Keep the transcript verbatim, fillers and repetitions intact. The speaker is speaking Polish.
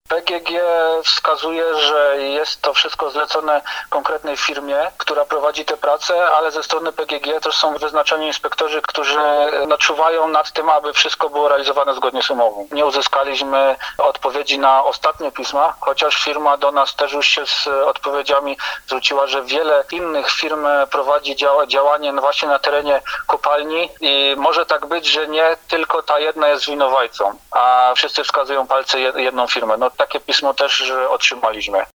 P G G wskazuje, że jest to wszystko zlecone konkretnej firmie, która prowadzi te prace, ale ze strony P G G też są wyznaczeni inspektorzy, którzy no, czuwają nad tym, aby wszystko było realizowane zgodnie z umową. Nie uzyskaliśmy odpowiedzi na ostatnie pisma, chociaż firma do nas też już się z odpowiedziami zwróciła, że wiele innych firm prowadzi działa, działanie właśnie na terenie kopalni i może tak być, że nie tylko ta jedna jest winowajcą, a wszyscy wskazują palce jedną firmę. No takie pismo też otrzymaliśmy.